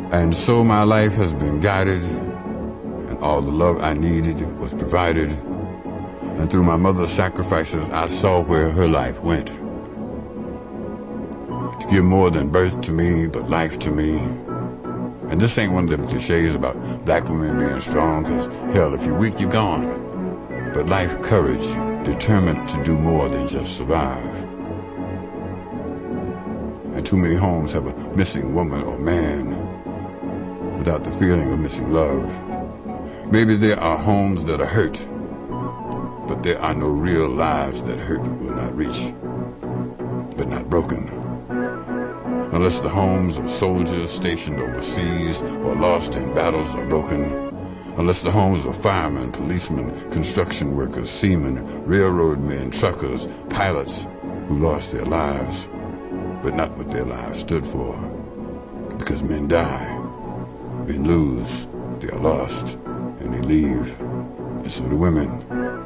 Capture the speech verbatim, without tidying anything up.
And so my life has been guided, and all the love I needed was provided. And through my mother's sacrifices, I saw where her life went. To give more than birth to me, but life to me. And this ain't one of them cliches about black women being strong, because hell, if you're weak, you're gone. But life, courage, determined to do more than just survive. And too many homes have a missing woman or man without the feeling of missing love. Maybe there are homes that are hurt, but there are no real lives that hurt will not reach, but not broken. Unless the homes of soldiers stationed overseas or lost in battles are broken. Unless the homes of firemen, policemen, construction workers, seamen, railroad men, truckers, pilots who lost their lives, but not what their lives stood for. Because men die, men lose, they are lost, and they leave. And so do women.